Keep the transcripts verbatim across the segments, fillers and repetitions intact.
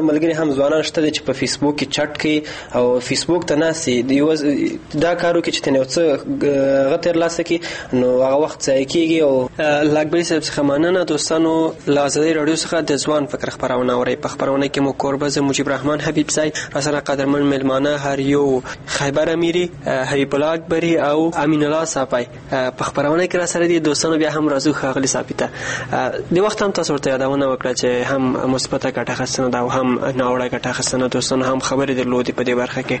ملګري هم ځوانان شته چې په فیسبوک کې چټ کوي او فیسبوک ته ناسي دا کارو کې چې تنه څه غتر لاسه کې نو هغه وخت ځای کېږي. او لاکبري صاحب څخه مننه دوستانو. له ازادي رادیو څخه د ځوان فکر خبرونه اوري. په خبرونه کې مو کوربز مجيب رحمان حبیب صاحب راسره قدرمن ملمانه هر یو خیبر امیری حبیب الله اکبری او امین الله صافی په خبرونه کې راسره دي. دوستانو بیا هم راځو خاغلی ثابته د وخت هم تاسو ته یادونه وکړه چې هم مثبته ګټه خصنه ده او هم ناوړه ګټه خصنه. دوستانو هم خبرې درلودې په دې برخه کې.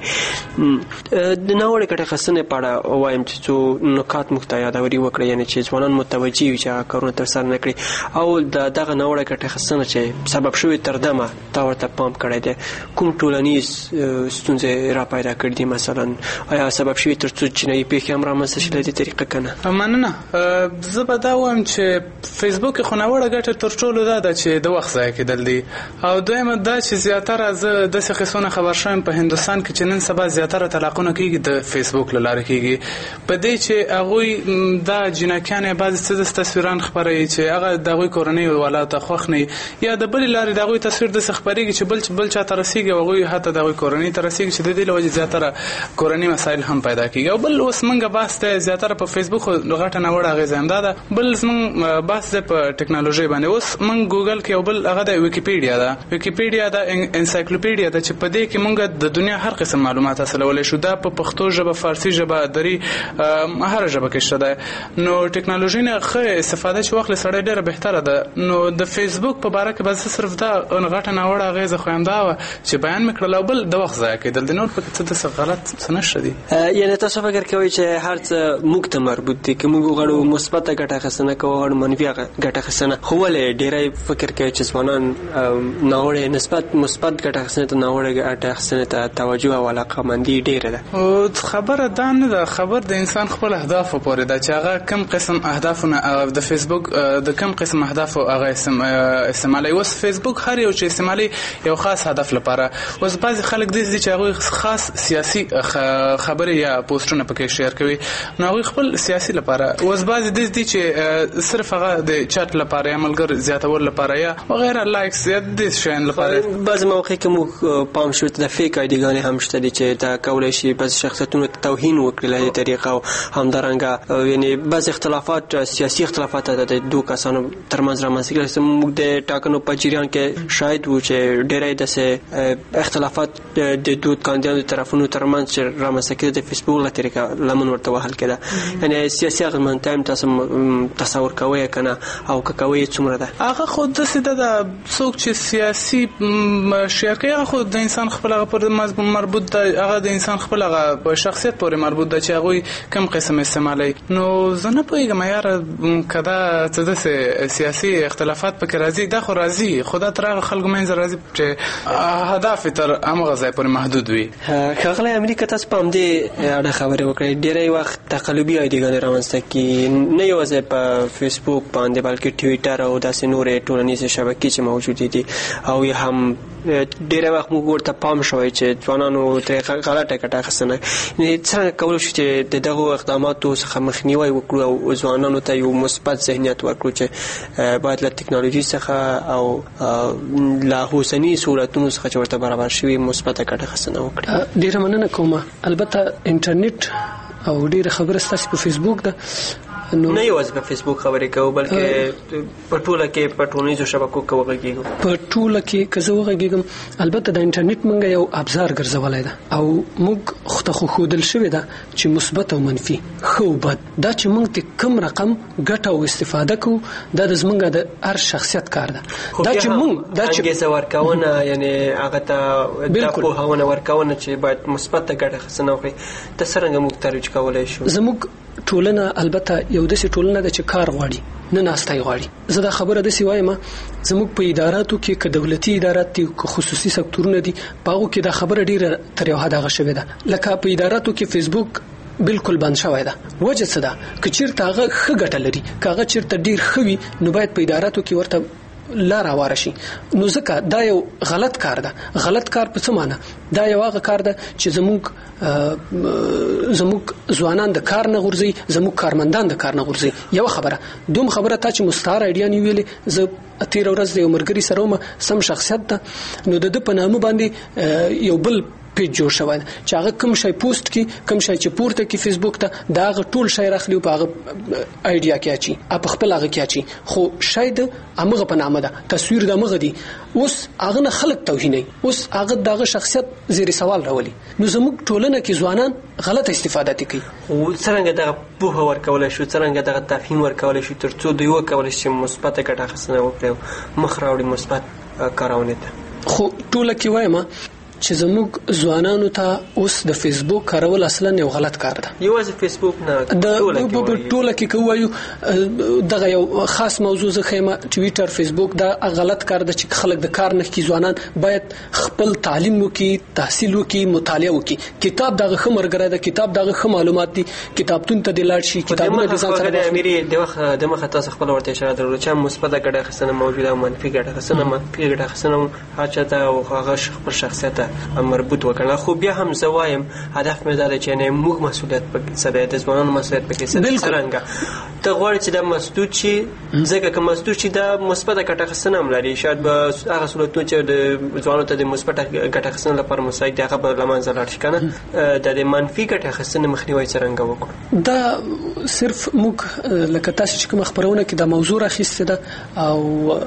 د ناوړه ګټه خصنه په اړه وایم چې څو نکات مخته یادوري وکړي، یعنی چې ځوانان متوجي وي چې کارونه تر سره نه کړي او د دغه ناوړه ګټه خصنه چې سبب شوی تر دمه تا ورته پام کړی دی. کوم ټولنیز ستونزې را پیدا کړې دي؟ مثلا آیا سبب شوی تر څو جنایي پیښې هم رامنځته شي له دې طریقه کنه؟ مننه. زه به دا وایم چې فیسبوک خو ناوړه ګټه تر ټولو دا ده چې د وخت ضایع کېدل دي، او دویمه دا چې زیاتره زه داسې قصونه خبر شوم په هندوستان کې چې نن سبا زیاتره طلاقونه کېږي د فیسبوک له لارې کېږي، په دې چې هغوی دا جناکیان بعضې څه تصویران خپروي چې هغه د هغوی کورنۍ والا ته خوښ نه یا د بلې لارې د هغوی تصویر داسې خپرېږي چې بل بل چا ته رسېږي او هغوی حتی د هغوی کورنۍ ته رسېږي چې د دې له وجې زیاتره کورنۍ مسایل هم پیدا کېږي. او بل اوس موږ بحث دی زیاتره په فیسبوک غټه ناوړه اغېزه هم دا ده. بل زموږ بحث دی په ټکنالوژۍ باندې. اوس موږ ګوګل کې یو بل هغه د ویکیپیډیا ده. ویکیپیډیا د انسایکلوپیډیا ده چې په دې کې موږ د دنیا هر قسم معلومات حاصلولی شو. دا په پښتو ژبه، فارسي ژبه، دري، هر ژبه کې شته ده. نو ټکنالوژي نه ښه استفاده چې واخلې سړی ډېره بهتره ده. نو د فیسبوک په باره کې به زه صرف دا غټه ناوړه اغېزه خو همدا وه چې بیان مې کړل، او بل د وخت ضایع کېدل. د نور پکې څه داسې غلط څه نشته دي. یعنې تاسو فکر کوئ چې هر څه موږ ته مربوط دي، که موږ وغواړو مثبته ګټه اخیستنه کوو وغواړو منفي ګټه اخیستنه، خو ولې ډېری فکر کوي چې ځوانان ناوړه نسبت مثبت ګټه اخیستنې ته ناوړه ګټه اخیستنې ته توجه او علاقه‌مندي ډېره ده؟ خبره دا نه ده. خبر د انسان خپل اهدافو پورې ده چې هغه کم قسم اهدافونه د فیسبوک د کم قسم اهدافو هغه استعمالوي. اوس فیسبوک هر یو چې استعمالي یو خاص هدف لپاره. اوس بعضې خلک داسې دي چې هغوی خاص سیاسي خبرې یا پوسټونه پکې شیر کوي، نو هغوی خپل سیاسي لپاره. اوس بعضې داسې دي چې صرف هغه د چټ لپاره یا ملګر زیاتول لپاره یا وغیره لایکس یا داسې شیان لپاره. بعضې مواقع کې موږ پام شو د فیک آیډیګانې هم شته دي چې دا کولی شي بعضې شخصیتونو ته توهین وکړي له دې طریقه، او همدارنګه یعنې بعضې اختلافات سیاسي اختلافات د دوو کسانو ترمنځ رامنځته کېږي. موږ د ټاکنو په جریان کې شاهد وو چې ډېری داسې اختلافات د دوو کاندیدانو طرفونو ترمنځ چې رامنځته کېده د فیسبوک له طریقه لمن ورته وهل کېده. یعنې سیاسي اغېزمنتیا هم تاسو تصور کوئ که نه، او که کوئ څومره ده؟ هغه خو داسې ده د څوک چې سیاسي شیر کوي هغه خو د انسان خپل هغه پورې مربوط ده، هغه د انسان خپل هغه شخصیت پورې مربوط ده چې هغوی کم قسم استعمالوي. نو زه نه پوهېږم یاره که دا څه داسې سیاسي اختلافات پکې راځي، دا خو راځي، خو دا تر هغه خلکو منځ راځي چې هدف یې تر همغه ځای پورې محدود وي. ښاغلی امریکا تاسو په همدې اړه خبرې وکړئ. ډېری وخت تقلبي آیډیګانې رامنځته کېږي، نه یوازې په فیسبوک باندې بلکې ټویټر او داسې نورې ټولنیزې شبکې چې موجودې دي، او هم ډېری وخت موږ ورته پام شوی چې ځوانانو ترې غلطه ګټه اخیستنه. څنګه کولی شو چې د دغو اقداماتو څخه مخنیوی وکړو او ځوانانو ته یو مثبت ذهنیت ورکړو چې باید له ټکنالوژي څخه او له اوسني سهولتونو څخه چې ورته برابر شوي مثبته ګټه اخیستنه وکړي؟ ډېره مننه کومه. البته انټرنیټ او ډېره خبره ستاسې په فیسبوک ده. نه یوازې په فیسبوک خبرې کوو بلکې په ټوله کې په ټولنیزو شبکو کې وغږېږو. په ټوله کې که زه وغږېږم، البته د انټرنیټ موږ یو ابزار ګرځولی ده او موږ ته خو ښودل شوې ده چې مثبت او منفي، ښه او بد، دا چې موږ ته کوم رقم ګټه او استفاده کوو دا د زموږ د هر شخصیت کار ده. دا چې موږ دا چې انګېزه ورکونه یعنې هغه ته دا پوهونه ورکونه چې باید مثبته ګټه اخیستنه وکړي، ته څرنګه موږ ترویج کولی شو؟ زموږ ټولنه البته یو داسې ټولنه ده چې کار غواړي، نه ناستای غواړي. زه دا خبره داسې وایم، زموږ په اداراتو کې که دولتي ادارات دي که خصوصي سکتورونه دي، په هغو کې دا خبره ډېره تر یو حده هغه شوې ده. لکه په اداراتو کې فیسبوک بالکل بند شوی ده. وجه څه ده؟ که چېرته هغه ښه ګټه لري، که هغه چېرته ډېر ښه وي، نو باید په اداراتو کې ورته لار اواره شي. نو ځکه دا یو غلط کار ده. غلط کار په څه معنی؟ دا یو هغه کار ده چې زموږ زموږ ځوانان د کار نه غورځي، زموږ کارمندان د کار نه غورځي. یو خبره دوم خبره تا چې مستعار ایډیا نیولې، زه تیر ورځ د یو مرګري سره وم، سم شخصیت ده، نو د په نامه باندې یو بل پیج جوړ شوی چې هغه کوم شی پوسټ کی، کوم شی چې پورته کی فیسبوک ته، دا هغه ټول شی راخلی په هغه ایډیا کې اچي، په خپل هغه کې اچي، خو شی د امغه په نامه ده، تصویر د امغه دی. اوس هغه نه خلک توهیني، اوس هغه دغه شخصیت زیر سوال راولي. نو زموږ ټولنه کې ځوانان غلط استفاده کوي. او څنګه دغه پوهه ورکول شو، څنګه دغه تفهیم ورکول شو ترڅو دوی وکول شي مثبت ګټه اخیستنه وکړي، مخ راوړي مثبت کارونه ته. خو ټوله کې وایم چې زموږ ځوانانو ته اوس د فیسبوک کارول اصلا یو غلط کار ده. یوازې فیسبوک نه، د ټوله کې کوایو دغه یو خاص موضوع زخمه ټویټر، فیسبوک دا غلط کار ده چې خلک د کار نه کی. ځوانان باید خپل تعلیم وکي، تحصیل وکي، مطالعه وکي. کتاب دغه خمرګره ده، کتاب دغه خ معلومات دي، کتابتون ته د لاړ شي، کتابونه د ځان سره د اميري د وخت د مخه تاسو خپل ورته اشاره درلود چې مثبت ګټه اخیستنه موجوده او منفي ګټه اخیستنه منفي ګټه اخیستنه هڅه ده او هغه خپل شخصیت مربوط وکړه. خو بیا هم زوایم هدف مې دا دی چې نه موږ مسؤلیت پکې سره د ځوانانو مسؤلیت پکې سره څنګه ته غواړې چې دا مسدود شي، ځکه که مسدود شي دا مثبت ګټه اخیستنه هم لري. شاید به هغه صورتونه چې د ځوانانو ته د مثبت ګټه اخیستنه لپاره مساعد دي هغه به له منځه لاړ شي کنه. د منفي ګټه اخیستنه مخنیوي څنګه وکړو؟ دا صرف موږ لکه تاسو چې کوم خبرونه کې د موضوع راخیسته ده او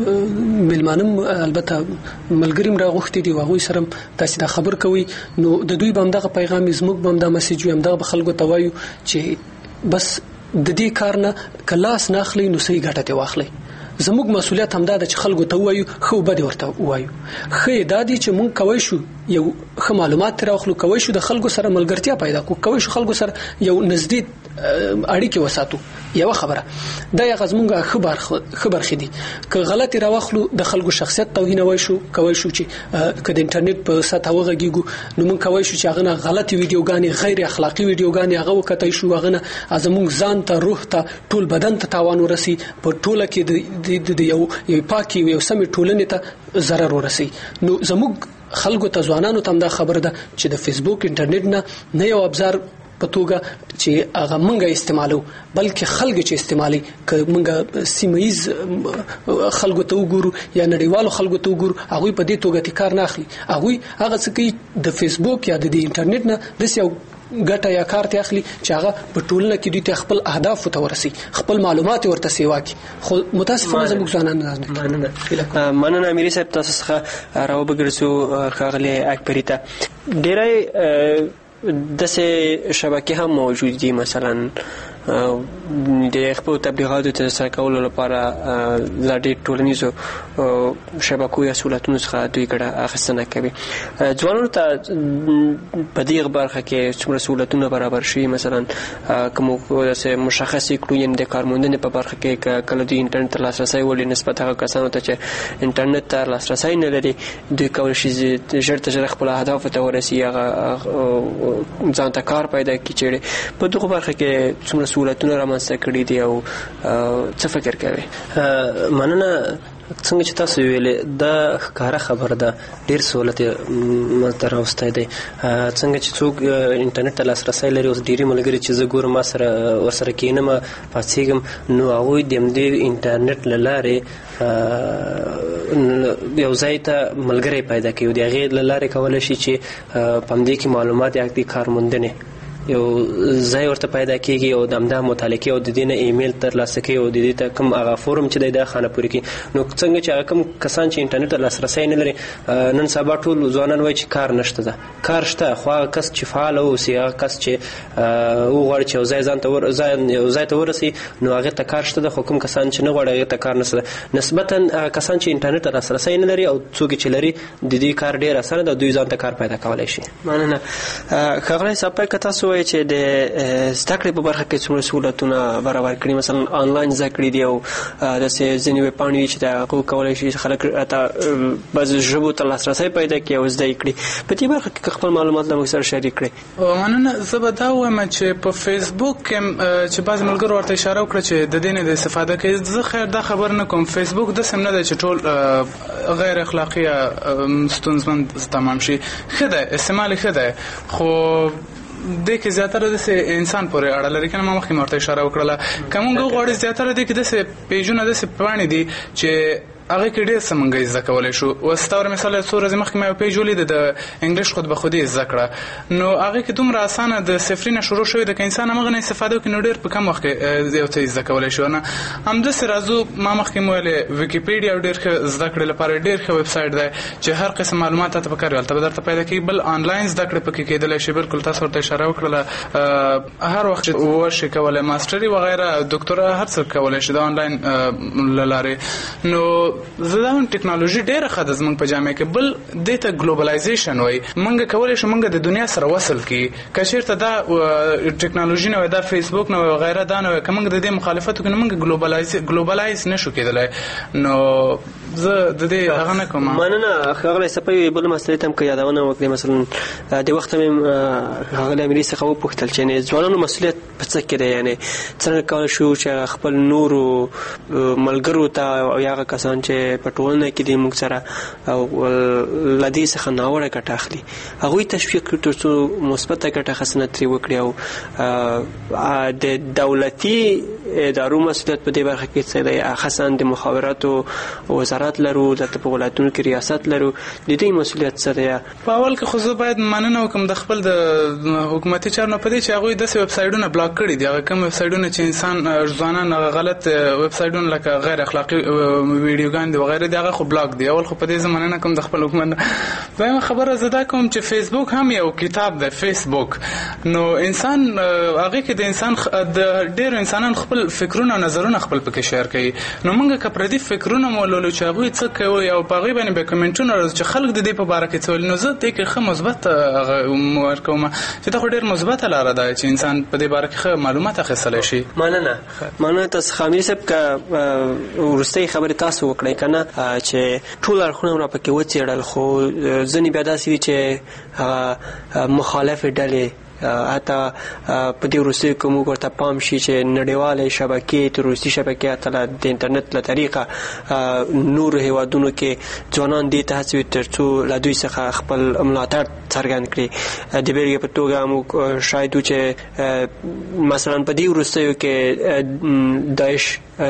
ملمانم البته ملګریم راغوښتي دي واغوي سره تاسو دا خبر کوي، نو د دوی بم دغه پیغام زموږ بم دا میسج وي هم دغه خلکو ته وایو چې بس د دې کار نه کلاس نه اخلي، نو صحیح ګټه ته واخلي. زموږ مسؤلیت هم دا چې خلکو ته وایو خو بده ورته وایو. خې دا دي چې مونږ کوي شو یو خ معلومات راخلو، کوي شو د خلکو سره ملګرتیا پیدا کو، کوي شو خلکو سره یو نزدې اړیکې وساتو. یو خبره دا یو غزمونګه خبر خبر خدي که غلطي راوخلو د خلکو شخصیت توهین وای شو، کوي شو چې که د انټرنیټ په سطح وغږیږو، نو مونږ کوي شو چې هغه غلطي ویډیوګانې، غیر اخلاقی ویډیوګانې هغه وکټای شو، هغه ازمونږ ځان ته، روح ته، ټول بدن ته تاوان ورسي، په ټوله کې د یو پاکي یو سمې ټولنې ته ضرر ورسي. نو زموږ خلکو ته ځوانانو ته دا خبر ده چې د فیسبوک انټرنیټ نه نه یو ابزار په توګه چې هغه مونږه استعمالو، بلکې خلک چې استعمالي ک مونږه سیمایز خلکو ته وګورو یا نړیوالو خلکو ته وګورو، هغه په دې توګه کار نه اخلي. هغه هغه څه کوي د فیسبوک یا د انټرنیټ نه د یو ګټه یا کار ته اخلي چې هغه په ټولنه کې دوی ته خپل اهداف ته ورسي، خپل معلومات ورته سیوا کی. خو متاسفانه زموږ ځوانان نه نه مننه اميري صاحب تاسو څخه راو بګرځو خاغله اکبري ته ډیرای دسه شبکه هم موجود دي، مثلا د خپل تبلیغاتو ته سره کولو لپاره لړ ټولنیزو شبکو یا سہولتونو څخه دوی ګټه اخیستنه کوي. ځوانانو ته په دې برخه کې څومره سہولتونه برابر شي، مثلا کوم څه مشخص کړو یعنې د کارموندنې په برخه کې کله دوی انټرنیټ ته لاسرسی ولري نسبت هغه کسانو ته چې انټرنیټ ته لاسرسی نه لري، دوی کولی شي ژر تر ژره خپل اهدافو ته ورسي، هغه ځان ته کار پیدا کړي. چې په دغه برخه کې څومره سہولتونه رامنځته کړي دي او څه فکر کوي؟ مننه. څنګه چې تاسو ویلې دا ښکاره خبر ده، ډېر سہولت مته راوستی دی. څنګه چې څوک انټرنیټ ته لاسرسی لري، اوس ډېرې ملګري چې زه ګورم ما سره ورسره کښېنم پاڅېږم، نو هغوی د همدې انټرنیټ له لارې یو ځای ته ملګری پیدا کوي، د هغې له لارې کولی شي چې په همدې کې معلومات یا د کارموندنې یو ځای ورته پیدا کېږي او د همدا مطالعه کوي او د دې نه ایمیل ترلاسه کوي او د دې ته کوم هغه فورم چې دی دا خانه پورې کوي. نو څنګه چې هغه کوم کسان چې انټرنیټ ته لاسرسی نه لري، نن سبا ټول ځوانان وایي چې کار نشته ده. کار شته، خو هغه کس چې فعال اوسي، هغه کس چې وغواړي چې یو ځای ځان ته ور یو ځای ته ورسي، نو هغې ته کار شته ده. خو کوم کسان چې نه غواړي هغې ته کار نشته ده. نسبتا کسان چې انټرنیټ ته لاسرسی نه لري او څوک چې لري، د دې کار ډېر اسانه ده، دوی ځان ته کار پیدا کولی شي. مننه. ښاغلی صاحب که تاسو وایي چې د زده کړې په برخه کې څومره سهولتونه برابر کړي، مثلا آنلاین زده کړې دي او داسې ځینې ویبپاڼې چې د هغو کولی شي خلک حتی بعضې ژبو ته لاسرسی پیدا کړي او زده یې کړي. په دې برخه کې خپل معلومات له موږ سره شریک کړئ. مننه. زه به دا ووایم چې په فیسبوک کې چې بعضې ملګرو ورته اشاره وکړه چې د دې نه د استفاده کوي. زه خیر دا خبر نه کوم. فیسبوک داسې نه دی چې ټول غیر اخلاقي یا ستونزمند تمام شي. ښه دی، استعمال یې ښه دی، خو دې کې زیاتره داسې انسان پورې اړه لري. که نه ما مخکې مې ورته اشاره وکړله، که موږ وغواړو زیاتره دې کې داسې پیجونه داسې پاڼې دي چې هغه کې ډېر څه موږ زده کولی شو. وستاور مثال څو ورځې مخکې مې یو پیج ولید د انګلیش خود به خودي زده کړه، نو هغې کې دومره اسانه د صفري نه شروع شوې ده که انسان همغه نه استفاده وکړي نو ډېر په کم وخت کې یو څه زده کولی شو. نه همداسې راځو، ما مخکې مو ویلې ویکیپیډیا ډېر ښه زده کړې لپاره ډېر ښه ویبسایټ دی چې هر قسم معلومات ته پکار وي هلته به درته پیدا کېږي. بل آنلاین زده کړې پکې کېدلی شي. بلکل تاسو ورته اشاره وکړله، هر وخت چې وشي کولی ماسټري وغیره دکتورا هر څه کولی شي د آنلاین له لارې. نو زه دا وایم ټکنالوژي ډېره ښه ده زموږ په جامعه کې. بل دې ته ګلوبلایزیشن وایي. موږ کولی شو موږ د دنیا سره وصل کړي. که چېرته دا ټکنالوژي نه وای، دا فیسبوک نه وای وغیره دا نه وای، که موږ د دې مخالفت وکړو نو موږ ګلوبلایز نه شو کېدلی. نو زه د دې هغه نه کوم. مننه ښاغلی صفوي. بله مسلې ته هم که یادونه وکړې، مثلا د وخته مې ښاغلی امیر څخه وپوښتل چې یعنې ځوانانو مسؤلیت په څه کې دی، یعنې څنګه کولی شو چې خپل نورو ملګرو ته او هغه کسان چې په ټولنه کې دي موږ سره او له دې څخه ناوړه ګټه اخلي، هغوی تشویق کړو تر څو مثبته ګټه اخیستنه ترې وکړي. او د دولتي ادارو مسؤلیت په دې برخه کې څه دی؟ خاصا د مخابراتو وزارت لرو، دلته په ولایتونو کې ریاست لرو، د دې مسؤلیت څه دی؟ په اول کې خو زه باید مننه وکړم د خپل د حکومتي چارو په دې چې هغوی داسې ویبسایټونه بلاک کړي دي. هغه کوم ویبسایټونه چې انسان ځوانان غلط ویبسایټونه لکه غیر اخلاقي ویډیوګان دي وغیره دي هغه خو بلاک دي. اول خو په دې زه مننه کوم د خپل حکومت. دویمه خبره زه دا کوم چې فیسبوک هم یو کتاب دی. فیسبوک نو انسان هغې کې د انسان د ډېرو انسانان خپل فکرونه او نظرونه خپل پکې شیر کوي. نو موږ که پردي فکرونه مو ولولو چې هغوی څه کوي او په هغوی باندې بیا کمنټونه راځي چې خلک د دې په باره کې څه وایي، نو زه دې کې ښه مثبت ورکوم چې دا خو ډېر مثبته لاره ده چې انسان په دې باره کې ښه معلومات اخیستلی شي. مننه مننه تاسو خامري صاحب. که وروستۍ خبرې تاسو وکړئ که نه چې ټول اړخونه را پکې وڅېړل، خو ځینې بیا داسې دي چې مخالفې ډلې حتی په دې وروستیو کې موږ ورته پام شي چې نړیوالې شبکې تروریستي شبکې حتی د انټرنیټ له طریقه نورو هیوادونو کې ځوانان دې ته هڅوي تر څو له دوی څخه خپل ملاتړ څرګند کړي. د بېلګې په توګه موږ شاید وو چې مثلا په دې وروستیو کې داعش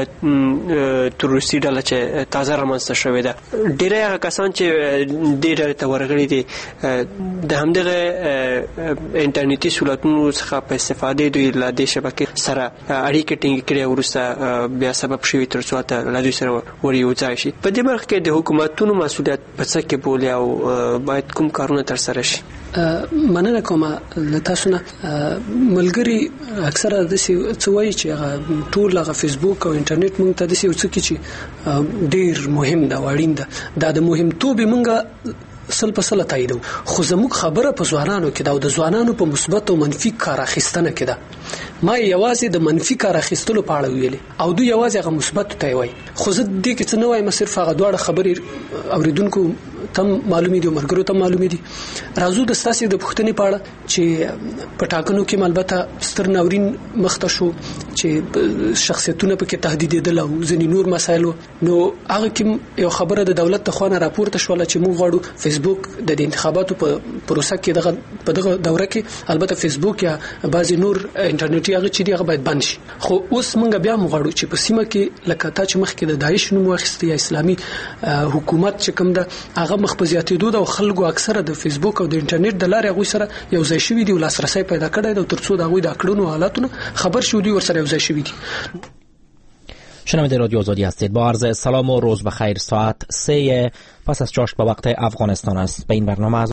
تروریستي ډله چې تازه رامنځته شوې ده، ډېری هغه کسان چې دې ډلې ته ورغلي دي د همدغه انټرنیټي سهولتونو څخه په استفادې دوی له دې شبکې سره اړیکې ټینګې کړې، وروسته بیا سبب شوي تر څو ته له دوی سره ور یو ځای شي. په دې برخه کې د حکومتونو مسؤلیت په څه کې بولي او باید کوم کارونه ترسره شي؟ مننه کوم له تاسو نه. ملګري اکثره داسې څه وایي چې ټول هغه فیسبوک او انټرنیټ موږ ته داسې یو څه کې چې ډېر مهم ده او اړین ده. دا د مهمتوب یې موږ سل په سل تاییدو، خو زموږ خبره په ځوانانو کې ده او د ځوانانو په مثبت او منفي کار اخیستنه کې ده. ما یوازې د منفي کار اخیستلو په اړه ویلې او دوی یوازې هغه مثبت ته وایي، خو زه دې کې څه نه وایم، صرف هغه دواړه خبرې اوریدونکو تم معلومې دي او مرګرو تم معلومې دي. راځو د ستاسو د پوښتنې په اړه چې په ټاکنو کې البته ستر ناورین مخته شو چې شخصیتونه پکې تهدیدېدل او ځینې نور مسایل، نو هغه کې یو خبره د دولت ته خوانه راپورته شوله چې موږ غواړو فیسبوک د انتخاباتو په پروسه کې دغه په دغه دوره کې البته فیسبوک یا بعضی نور انټرنیټي هغه چې دی هغه باید بند شي. خو اوس موږ بیا موږ غواړو چې په سیمه کې لکه تا چې مخکې د داعش نوم واخیسته یا اسلامي حکومت چې کوم ده هغه مخ په زیاتېدو ده او خلکو اکثره د فیسبوک او د انټرنیټ د لارې هغوی سره یو ځای شوي دي او لاسرسی پیدا کړی ده تر څو د هغوی د کړنو حالاتونه خبر شي دوی ورسره یو ځای شوي دي. شنونده رادیو آزادی هستید. با عرض سلام و روز بخیر. ساعت سه پس از چاشت به وقت افغانستان است. به این برنامه از